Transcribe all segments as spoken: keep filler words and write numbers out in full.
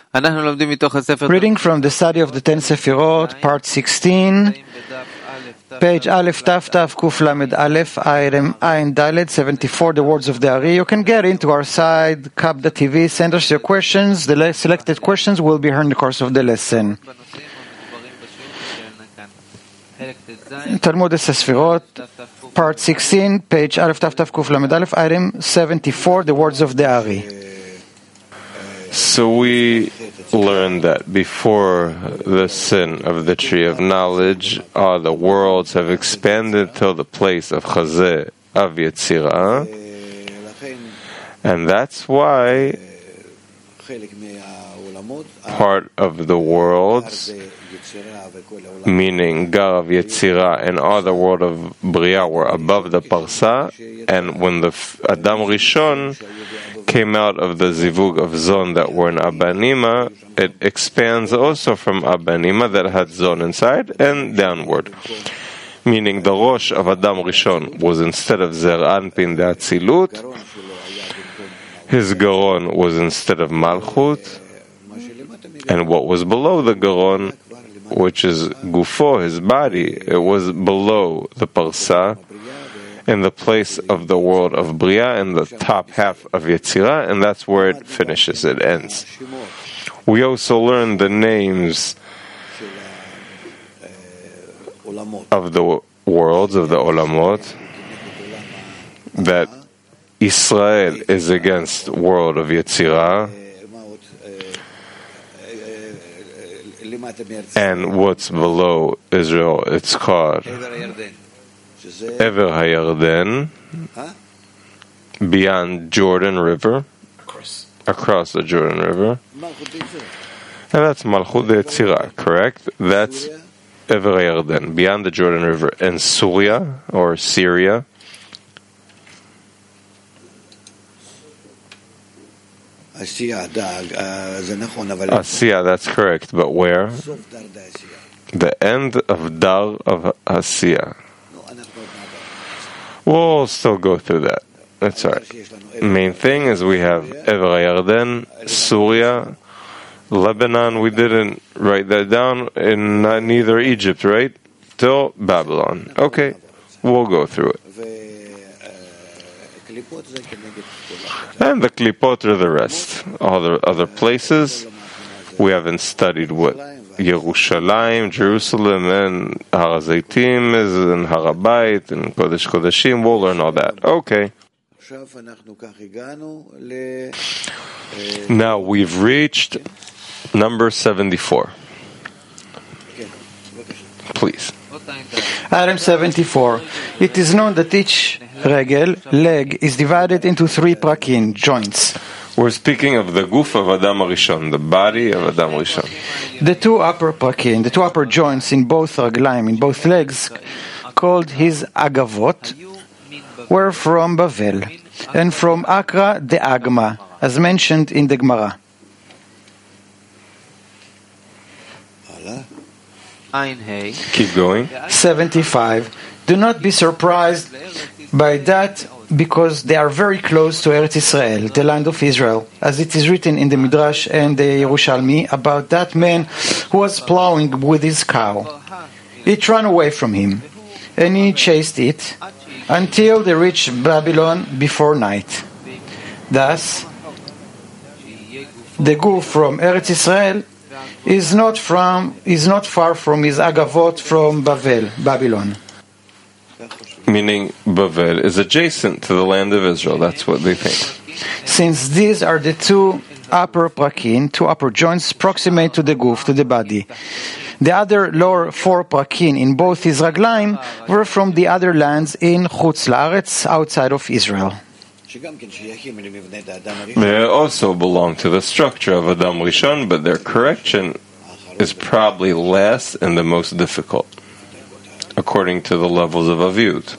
Reading from the study of the Ten Sefirot, part sixteen, page Aleph Taf Taf Kuf Lamed Aleph, item Ayin Dalet seventy-four, the words of the Ari. You can get into our site, Kabda T V, send us your questions. The selected questions will be heard in the course of the lesson. Talmud Sefirot, part sixteen, page Aleph Taf Taf Kuf Lamed Aleph, item seventy-four, the words of the Ari. So we learned that before the sin of the tree of knowledge, all the worlds have expanded till the place of Chazeh of Yetzirah, and that's why part of the worlds, meaning Gar of Yetzirah and all the world of Bria, were above the Parsa, and when the Adam Rishon came out of the Zivug of Zon that were in Abanima, it expands also from Abanima that had Zon inside and downward. Meaning the Rosh of Adam Rishon was instead of Zer Anpin the Atzilut, his Garon was instead of Malchut, and what was below the Garon, which is Gufo, his body, it was below the Parsa, in the place of the world of Bria, in the top half of Yetzirah, and that's where it finishes, it ends. We also learned the names of the worlds, of the Olamot, that Israel is against world of Yetzirah, and what's below Israel, it's called Ever HaYarden, beyond Jordan River, across, across the Jordan River, and that's Malchut Yetzirah, correct? That's Ever HaYarden, beyond the Jordan River, and Syria or Syria. Asiya, that's correct, but where? The end of Dar of Asiya. We'll still go through that. That's all right. Main thing is we have Ever HaYarden, Syria, Lebanon. We didn't write that down in uh, neither Egypt, right? Till Babylon. Okay, we'll go through it. And the Klipot are the rest. All the other places we haven't studied what Yerushalayim, Jerusalem, and Har HaZeitim is, and Har HaBayit, and Kodesh Kodeshim. We'll learn all that. Okay. Now we've reached number seventy-four. Please. Item seventy-four. It is known that each regel, leg, is divided into three prakin, joints. We're speaking of the guf of Adam Rishon, the body of Adam Rishon. The two upper prakin, the two upper joints in both raglaim, in both legs, called his agavot, were from Bavel, and from Akra the Agma, as mentioned in the Gemara. Keep going. seventy-five. Do not be surprised by that, because they are very close to Eretz Israel, the land of Israel, as it is written in the Midrash and the Yerushalmi about that man who was plowing with his cow. It ran away from him, and he chased it until they reached Babylon before night. Thus, the guf from Eretz Israel is not from is not far from his agavot from Bavel, Babylon. Meaning Bavel is adjacent to the land of Israel. That's what they think. Since these are the two upper prakin, two upper joints proximate to the guf, to the body. The other lower four prakin in both his raglaim were from the other lands in Chutz La'aretz, outside of Israel. They also belong to the structure of Adam Rishon, but their correction is probably less and the most difficult, according to the levels of Aviyut.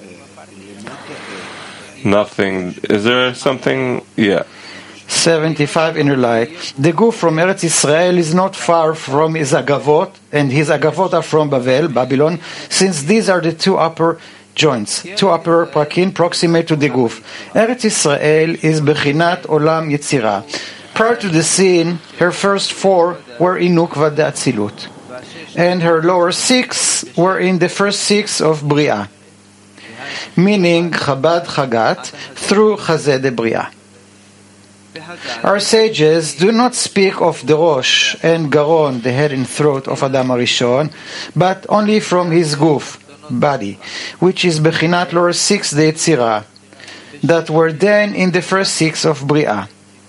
Nothing. Is there something? Yeah. seventy-five in light. The guf from Eretz Israel is not far from his agavot, and his agavot are from Bavel, Babylon, since these are the two upper joints, two upper prakin proximate to the guf. Eretz Israel is bechinat olam yetzirah. Prior to the sin, her first four were in Nukva de Atzilut, and her lower six were in the first six of Bria, meaning Chabad Chagat through Chazeh de Bria. Our sages do not speak of the Rosh and Garon, the head and throat of Adam HaRishon, but only from his guf, body, which is Bechinat lower six de Yetzirah, that were then in the first six of Bria.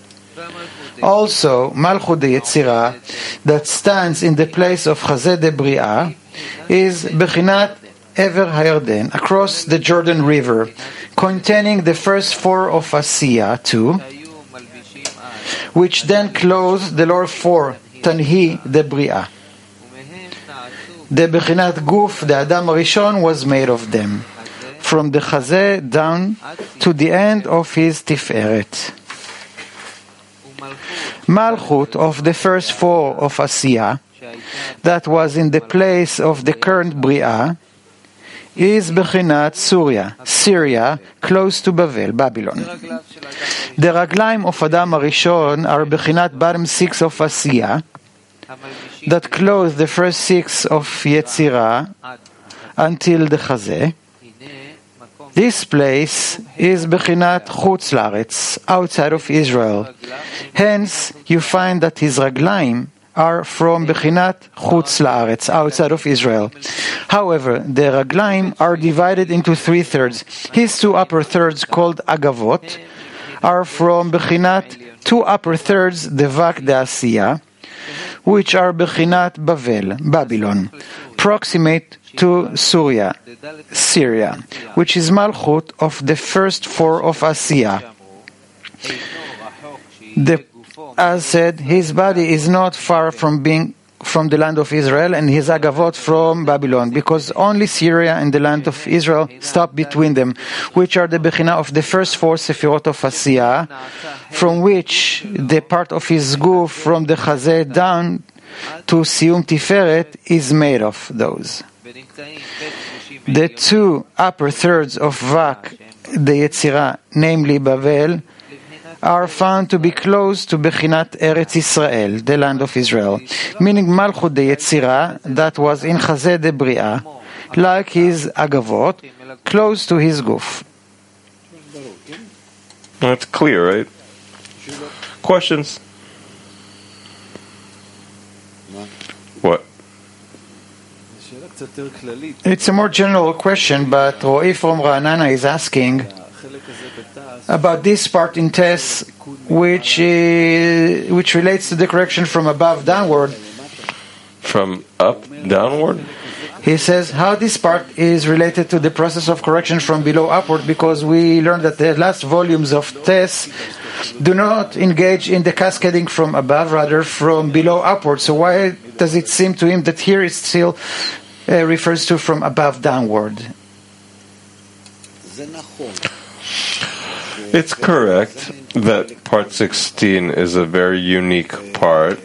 Also, Malchut de Yetzirah, that stands in the place of Chazeh de Bria, is Bechinat Ever HaYarden, across the Jordan River, containing the first four of Asiya too, which then clothed the lower four, Tanhi de Bria. The Bechinat Guf, the Adam HaRishon, was made of them, from the Chazeh down to the end of his Tiferet. Malchut of the first four of Asiya, that was in the place of the current Bria, is Bechinat Surya, Syria, close to Bavel, Babylon. The Raglaim of Adam HaRishon are Bechinat bottom six of Asiya, that close the first six of Yetzirah until the Chazeh. This place is Bechinat Chutz Laaretz, outside of Israel. Hence, you find that his Raglaim are from Bechinat Chutz Laaretz, outside of Israel. However, the Raglaim are divided into three thirds. His two upper thirds, called Agavot, are from Bechinat two upper thirds, Devak de Asiya, which are Bechinat Bavel, Babylon, proximate to Surya, Syria, which is Malchut of the first four of Asiya. The As said, his body is not far from being from the land of Israel, and his agavot from Babylon, because only Syria and the land of Israel stop between them, which are the bechina of the first four sefirot of Asiya, from which the part of his guf from the Chazeh down to Siyum Tiferet is made of those. The two upper thirds of Vak, the Yetzirah, namely Bavel, are found to be close to Bechinat Eretz Israel, the land of Israel, meaning Malchut de Yetzirah, that was in Chazeh de Bria, like his Agavot, close to his Guf. That's clear, right? Questions? What? It's a more general question, but Ro'i from Ra'anana is asking about this part in Tess, which is, which relates to the correction from above downward. From up downward? He says how this part is related to the process of correction from below upward, because we learned that the last volumes of Tess do not engage in the cascading from above, rather from below upward. So why does it seem to him that here it still uh, refers to from above downward? It's correct that part sixteen is a very unique part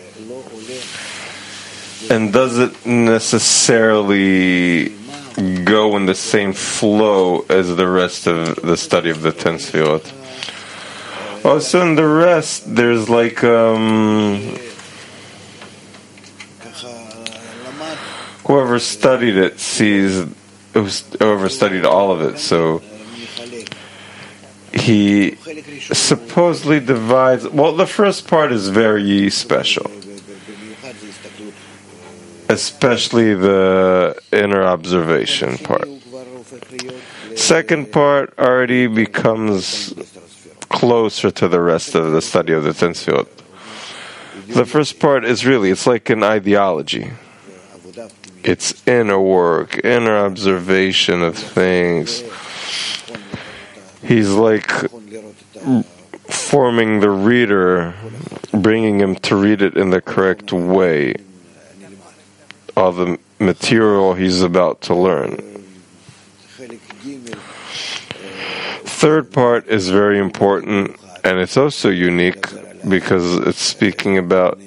and doesn't necessarily go in the same flow as the rest of the study of the ten Sefirot. Also, in the rest, there's like um, whoever studied it sees, whoever studied all of it, so he supposedly divides. Well, the first part is very special, especially the inner observation part. Second part already becomes closer to the rest of the study of the ten Sefirot. The first part is really, it's like an ideology. It's inner work, inner observation of things. He's like forming the reader, bringing him to read it in the correct way, all the material he's about to learn. Third part is very important, and it's also unique because it's speaking about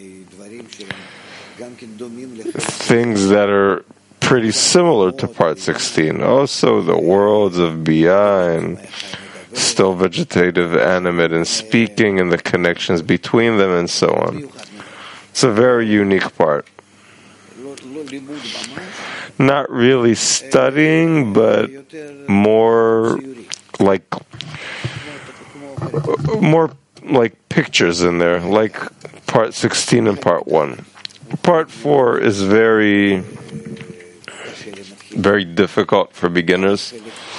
things that are pretty similar to part sixteen. Also the worlds of Bia and still vegetative, animate, and speaking, and the connections between them, and so on. It's a very unique part. Not really studying, but more like more like pictures in there, like part sixteen and part one. Part four is very, very difficult for beginners.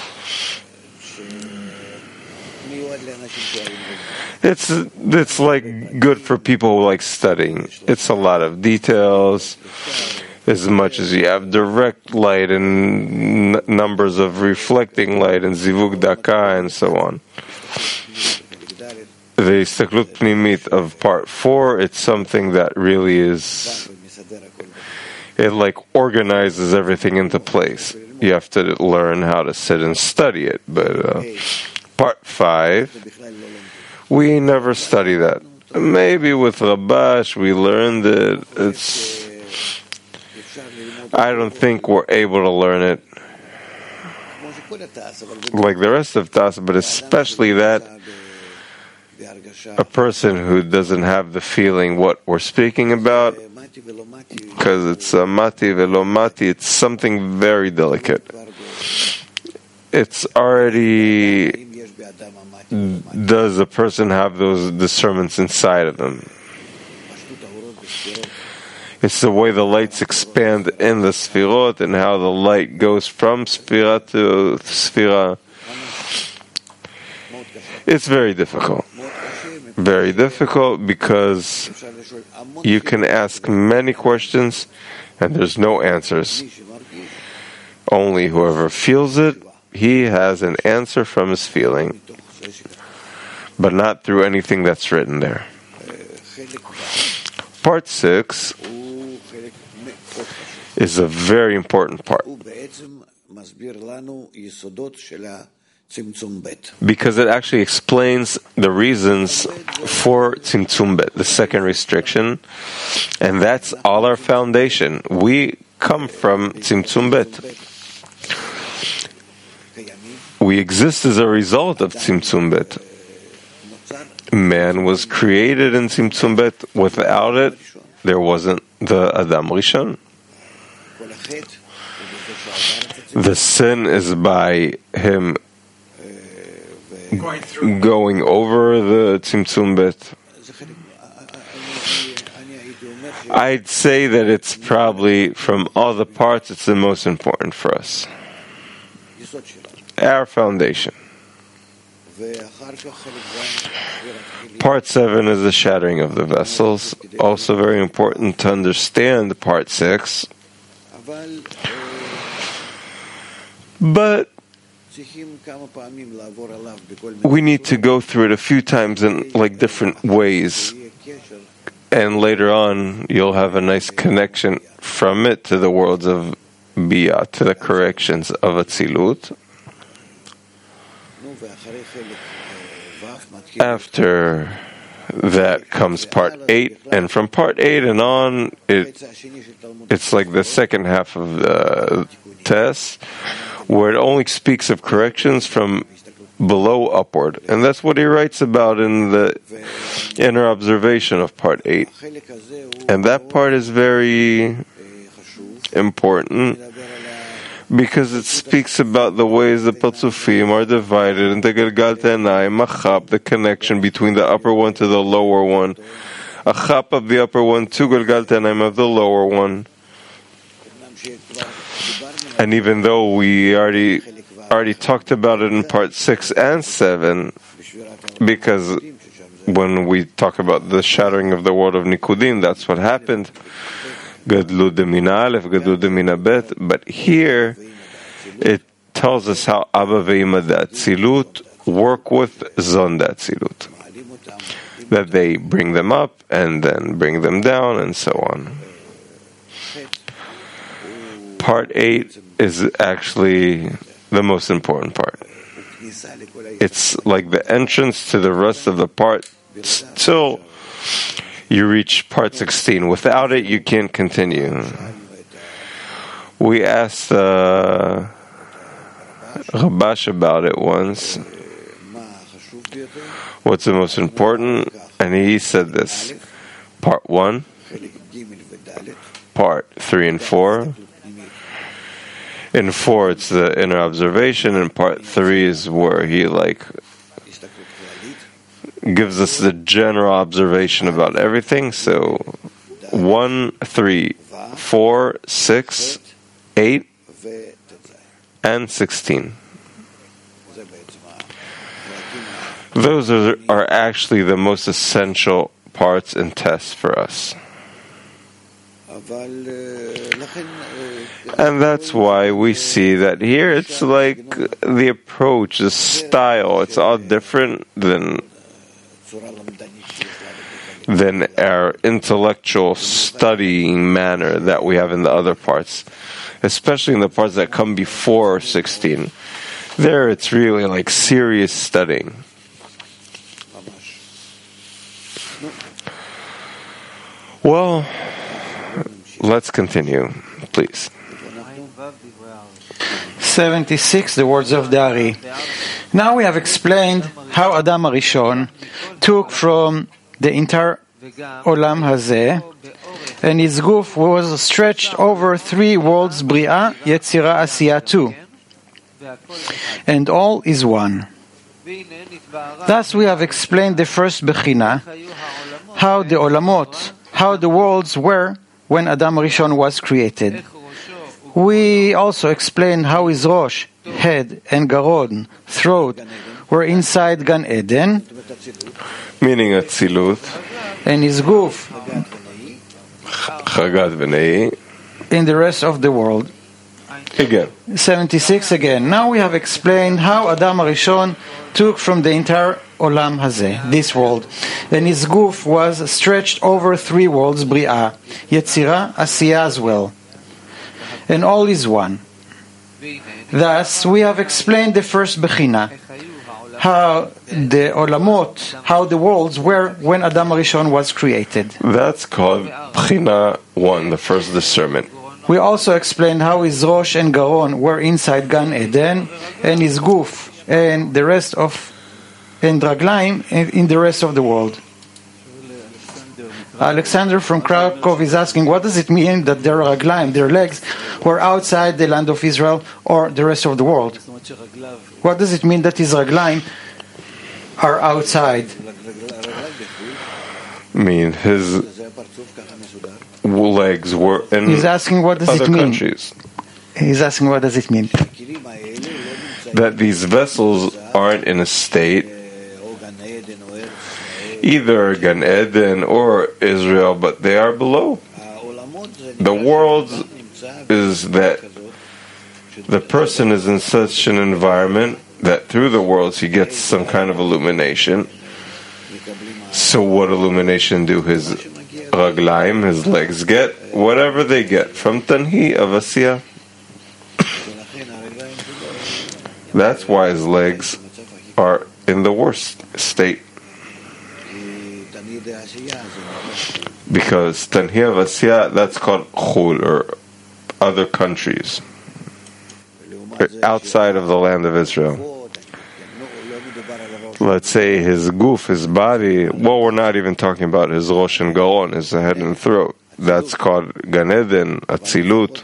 It's it's like good for people who like studying. It's a lot of details. As much as you have direct light and n- numbers of reflecting light and zivug daka and so on. The istaklut pnimit of part four, it's something that really is, it like organizes everything into place. You have to learn how to sit and study it. But uh, part five, we never study that. Maybe with Rabash we learned it. It's, I don't think we're able to learn it like the rest of Tas, but especially that a person who doesn't have the feeling what we're speaking about, because it's a mati velo mati, it's something very delicate. It's already, does a person have those discernments inside of them? It's the way the lights expand in the Sfirot and how the light goes from Sfira to Sfira. It's very difficult. Very difficult because you can ask many questions and there's no answers. Only whoever feels it, he has an answer from his feeling, but not through anything that's written there. Part six is a very important part because it actually explains the reasons for Tzimtzum Bet, the second restriction, and that's all our foundation. We come from Tzimtzum Bet. We exist as a result of Tzimtzum Bet. Man was created in Tzimtzum Bet. Without it, there wasn't the Adam Rishon. The sin is by him going over the Tzimtzum Bet. I'd say that it's probably, from all the parts, it's the most important for us. Our foundation. Part seven is the shattering of the vessels. Also very important to understand part six. But we need to go through it a few times in like different ways. And later on, you'll have a nice connection from it to the worlds of Bia, to the corrections of Atzilut. After that comes part eight, and from part eight and on, it it's like the second half of the test, where it only speaks of corrections from below upward, and that's what he writes about in the inner observation of part eight. And that part is very important because it speaks about the ways the Patzufim are divided into Galgal Tenai, Machap, the connection between the upper one to the lower one, Achap of the upper one to Galgal Tenai of the lower one. And even though we already already talked about it in part six and seven, because when we talk about the shattering of the world of Nikudim, that's what happened. Gadlut de Mina Aleph, Gadlut de Mina Bet. But here, it tells us how Abba ve'Ima de Atzilut work with Zon de Atzilut. That they bring them up and then bring them down and so on. Part eight is actually the most important part. It's like the entrance to the rest of the part till you reach part sixteen. Without it, you can't continue. We asked uh, Rabash about it once. What's the most important? And he said this. Part one, part three and four. In four, it's the inner observation, and part three is where he like gives us the general observation about everything. So one, three, four, six, eight, and sixteen. Those are, are actually the most essential parts and tests for us. And that's why we see that here it's like the approach, the style, it's all different than than our intellectual studying manner that we have in the other parts, especially in the parts that come before sixteen. There it's really like serious studying. Well, let's continue, please. seventy-six, the words of the Ari. Now we have explained how Adam Arishon took from the entire Olam Hazeh, and his goof was stretched over three worlds, Bria, Yetzira, Asiya, two, and all is one. Thus we have explained the first Bechina, how the Olamot, how the worlds were when Adam Rishon was created. We also explained how his Rosh, head, and Garon, throat, were inside Gan Eden, meaning Atzilut, and his Guf, Chagat V'nei, in the rest of the world. Again. seventy-six again. Now we have explained how Adam Rishon took from the entire Olam Hazeh, this world, and his Guf was stretched over three worlds, Bria, Yetzira, Asiya as well, and all is one. Thus, we have explained the first Bechina, how the Olamot, how the worlds were when Adam Rishon was created. That's called Bechina one, the first discernment. We also explained how his Rosh and Garon were inside Gan Eden, and his Guf and the rest of and Raglaim in the rest of the world. Alexander from Krakow is asking, what does it mean that their Raglaim, their legs, were outside the land of Israel or the rest of the world? What does it mean that his Raglaim are outside? I mean, his legs were in He's asking, what does other it mean? countries. He's asking, what does it mean? That these vessels aren't in a state, either Gan Eden or Israel, but they are below. The world is that the person is in such an environment that through the worlds he gets some kind of illumination. So what illumination do his Raglaim, his legs get? Whatever they get from Tanhi of Asiya. That's why his legs are in the worst state. Because Tanhi of Asiya, that's called Chul, or other countries, outside of the land of Israel. Let's say his goof, his body, well, we're not even talking about his Rosh and Garon, his head and throat. That's called Gan Eden, Atzilut.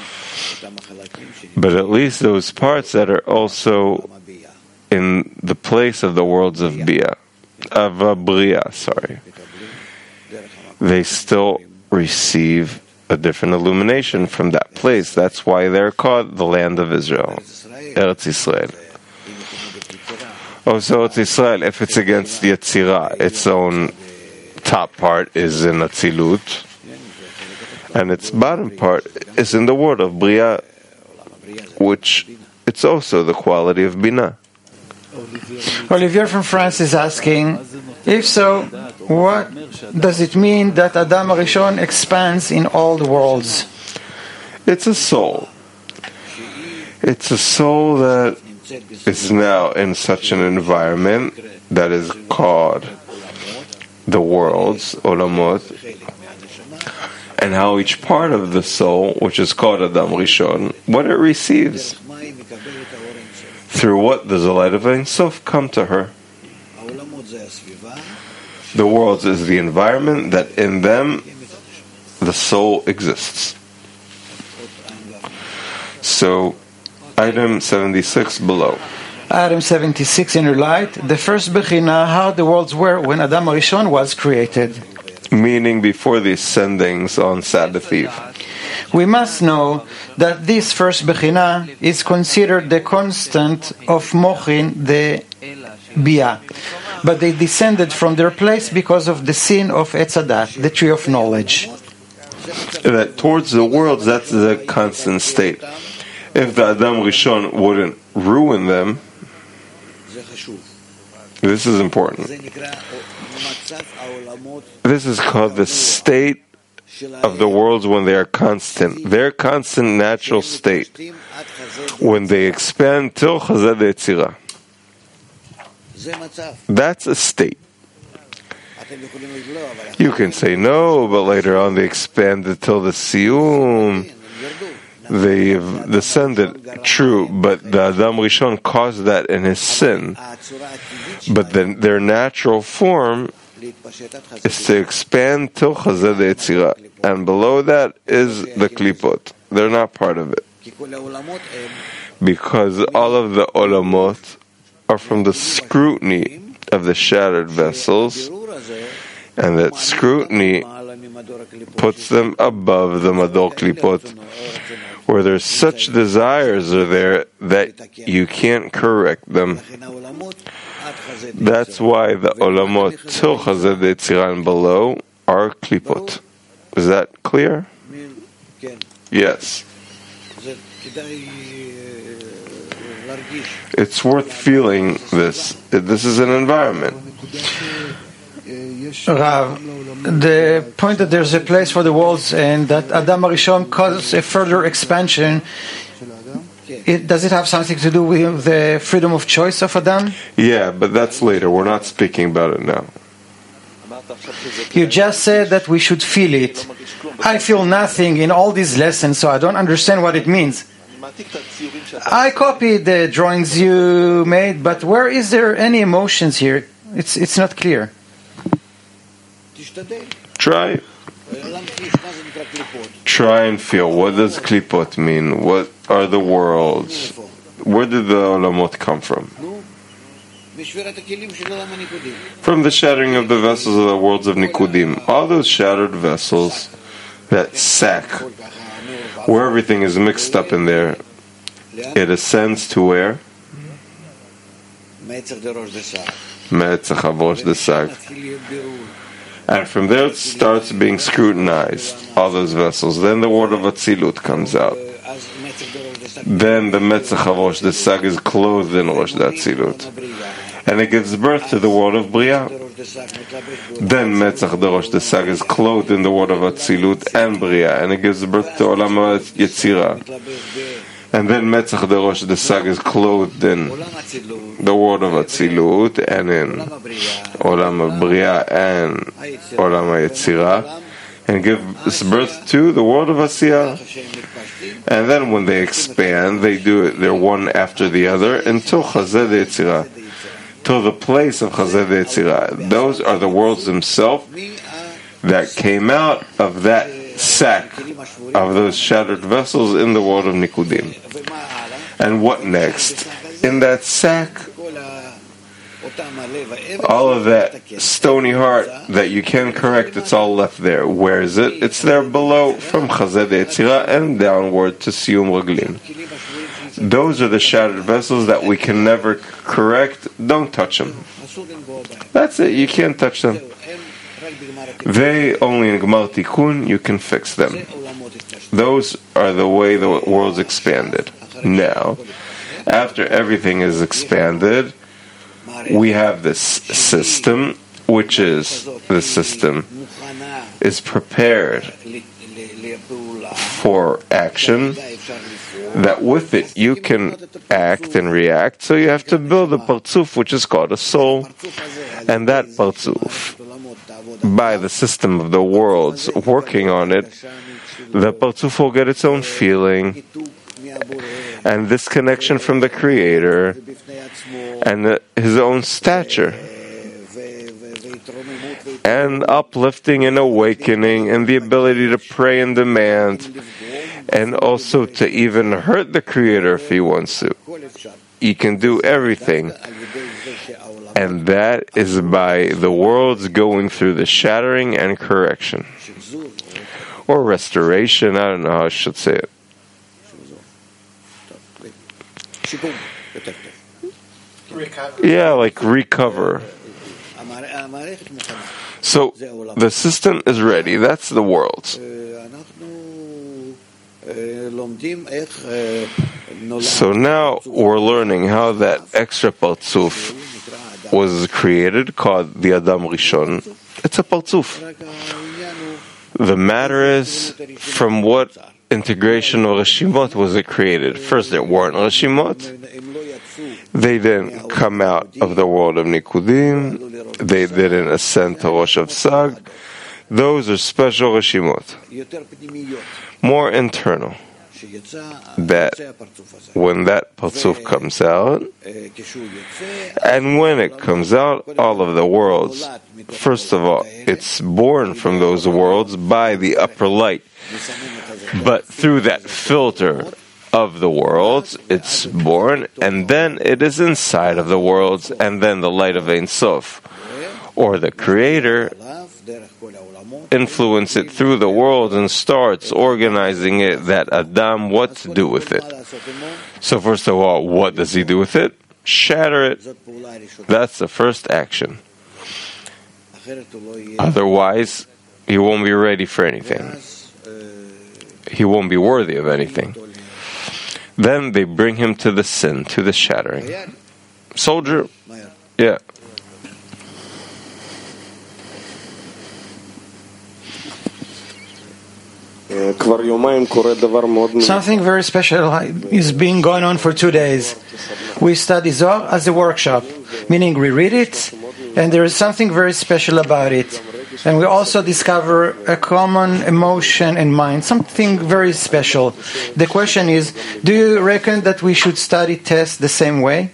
But at least those parts that are also in the place of the worlds of Bia, of uh, Bria, sorry, they still receive a different illumination from that place. That's why they're called the land of Israel, Eretz Yisrael. Oh, so Eretz Yisrael, if it's against Yetzirah, its own top part is in Atzilut, and its bottom part is in the world of Bria, which it's also the quality of Binah. Olivier from France is asking, if so, what does it mean that Adam Rishon expands in all the worlds? It's a soul. It's a soul that is now in such an environment that is called the worlds, Olamot, and how each part of the soul, which is called Adam Rishon, what it receives, through what does the light of Ein Sof come to her? The worlds is the environment that in them the soul exists. So, item seventy-six below. Item seventy-six in your light, the first Bechina, how the worlds were when Adam Arishon was created. Meaning before the ascendings on Sabbath Eve. We must know that this first Bechina is considered the constant of Mochin, the Bia. But they descended from their place because of the sin of Etz Hadat, the tree of knowledge. That towards the worlds, that's the constant state. If the Adam Rishon wouldn't ruin them, this is important. This is called the state of the worlds when they are constant. Their constant natural state. When they expand till Chazad Yetzirah. That's a state. You can say no, but later on they expanded till the Siyum. They've descended, true, but the Adam Rishon caused that in his sin. But then their natural form is to expand till Chazad Yetzirah, and below that is the Klipot. They're not part of it. Because all of the Olamot are from the scrutiny of the shattered vessels, and that scrutiny puts them above the Mador Klipot, where there's such desires are there that you can't correct them. That's why the Olamot till Chazad Yetzirah and below are Klipot. Is that clear? Yes. It's worth feeling this. This is an environment. Rav, the point that there's a place for the worlds and that Adam Arishon caused a further expansion, it, does it have something to do with the freedom of choice of Adam? Yeah, but that's later. We're not speaking about it now. You just said that we should feel it. I feel nothing in all these lessons, so I don't understand what it means. I copied the drawings you made, but where is there any emotions here? It's it's not clear. Try. Try and feel. What does klipot mean? What are the worlds? Where did the olamot come from? From the shattering of the vessels of the worlds of Nikudim. All those shattered vessels, that sack, where everything is mixed up in there, it ascends to where? Me'etzach Avosh Desag. And from there it starts being scrutinized, all those vessels. Then the word of Atzilut comes out. Then the Metzach Avosh Desag is clothed in Rosh Atzilut. And it gives birth to the word of Bria. Then Metzach Rosh Desag is clothed in the word of Atzilut and Bria, and it gives birth to Olam Yetzirah. And then Metzach Rosh Desag is clothed in the word of Atzilut and in Olam Bria and Olam Yetzirah, and gives birth to the word of Asiyah. And then when they expand, they do it, they're one after the other until Chazed Yetzirah, till the place of Chazed Yetzirah. Those are the worlds themselves that came out of that sack of those shattered vessels in the world of Nikudim. And what next? In that sack, all of that stony heart that you can correct, it's all left there. Where is it? It's there below, from Chazed Yetzirah and downward to Siyum Raglim. Those are the shattered vessels that we can never correct. Don't touch them. That's it. You can't touch them. They only in Gemar Tikkun you can fix them. Those are the way the world's expanded. Now, after everything is expanded, we have this system, which is the system is prepared for action, that with it you can act and react. So you have to build a partzuf, which is called a soul. And that partzuf, by the system of the worlds working on it, the partzuf will get its own feeling and this connection from the Creator and his own stature. and uplifting and awakening and the ability to pray and demand, and also to even hurt the Creator if he wants to. He can do everything. And that is by the worlds going through the shattering and correction. Or restoration, I don't know how I should say it. Recover. Yeah, like recover. So the system is ready. That's the world. So now we're learning how that extra partzuf was created, called the Adam Rishon. It's a partzuf. The matter is, from what integration of Reshimot was it created? First, there weren't Reshimot. They didn't come out of the world of Nikudim. They didn't ascend to Rosh of Sag. Those are special Reshimot. More internal. That when that Partzuf comes out, and when it comes out, all of the worlds, first of all, it's born from those worlds by the upper light. But through that filter of the worlds, it's born, and then it is inside of the worlds, and then the light of Ein Sof, or the Creator, influence it through the world and starts organizing it, that Adam, what to do with it. So first of all, what does he do with it? Shatter it. That's the first action. Otherwise, he won't be ready for anything. He won't be worthy of anything. Then they bring him to the sin, to the shattering. Soldier, yeah. Something very special is being going on for two days. We study Zohar as a workshop, meaning we read it, and there is something very special about it. And we also discover a common emotion and mind, something very special. The question is, do you reckon that we should study tests the same way?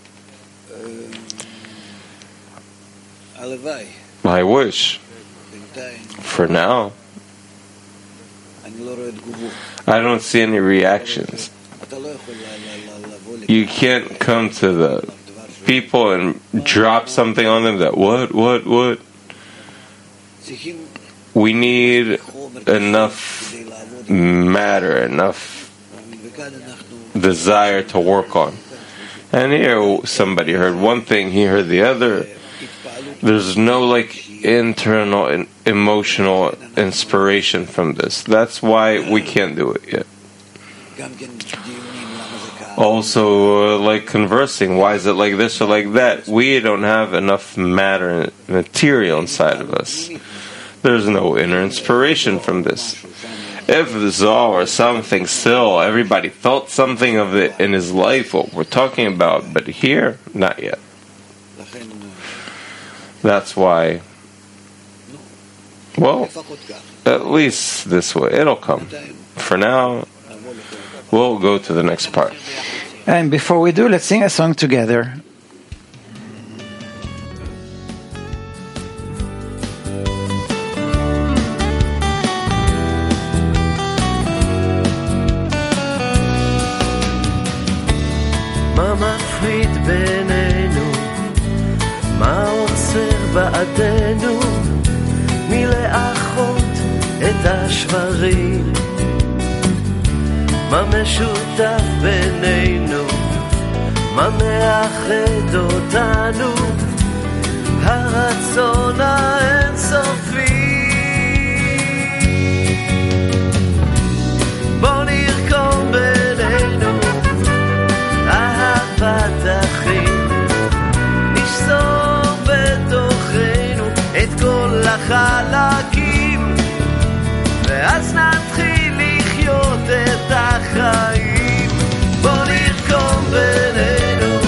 I wish. For now. I don't see any reactions. You can't come to the people and drop something on them that, what, what, what? We need enough matter, enough desire to work on. And here somebody heard one thing, he heard the other. There's no like internal and emotional inspiration from this. That's why we can't do it yet. Also, uh, like conversing, why is it like this or like that? We don't have enough matter, material inside of us. There's no inner inspiration from this. If the Zohar or something still, everybody felt something of it in his life, what we're talking about, but here, not yet. That's why, well, at least this way, it'll come. For now, we'll go to the next part. And before we do, let's sing a song together. מה מפריד בינינו? מה עוצר בעדנו? מלאחות את השברים? מה משותף בינינו? מה מאחד אותנו? הרצון האינסופי. בוא נרקום בינינו אהבת אחים, נשזור בתוכנו את כל החלקים, ואז נתחיל לחיות את החיים. בוא נרקום בינינו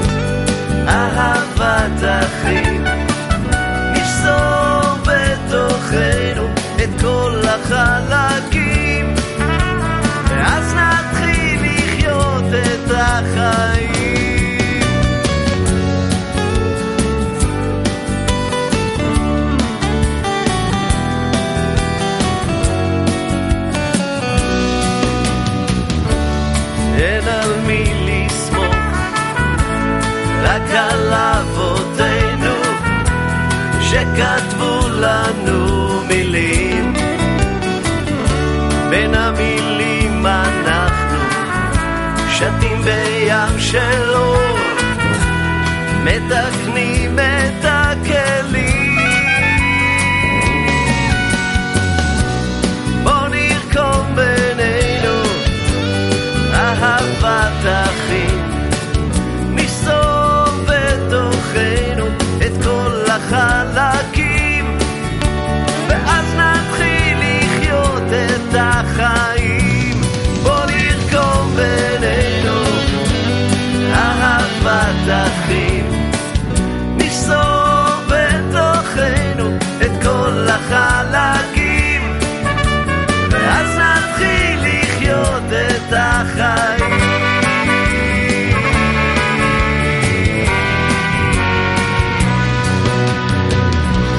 אהבת אחים, נשזור בתוכנו את כל החלקים, ואז נתחיל לחיות את החיים. רק על אבותינו שכתבו לנו מילים. בין המילים אנחנו שתים בים של אור, מתקנים את הכלים.